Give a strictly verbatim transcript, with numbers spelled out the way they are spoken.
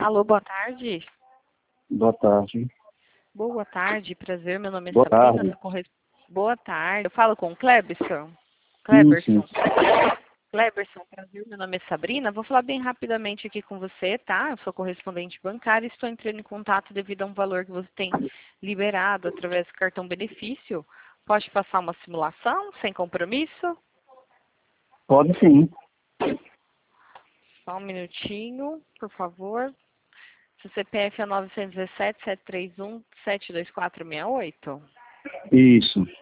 Alô, boa tarde. Boa tarde. Boa tarde, prazer. Meu nome é Boa Sabrina. tarde. sou corres- Boa tarde. Eu falo com o Cleberson. Sim, sim. Cleberson. Cleberson, prazer. Meu nome é Sabrina. Vou falar bem rapidamente aqui com você, tá? Eu sou correspondente bancária e estou entrando em contato devido a um valor que você tem liberado através do cartão benefício. Pode passar uma simulação sem compromisso? Pode sim. Só um minutinho, por favor. Seu C P F é nove um sete, sete três um, sete dois quatro seis oito? Isso.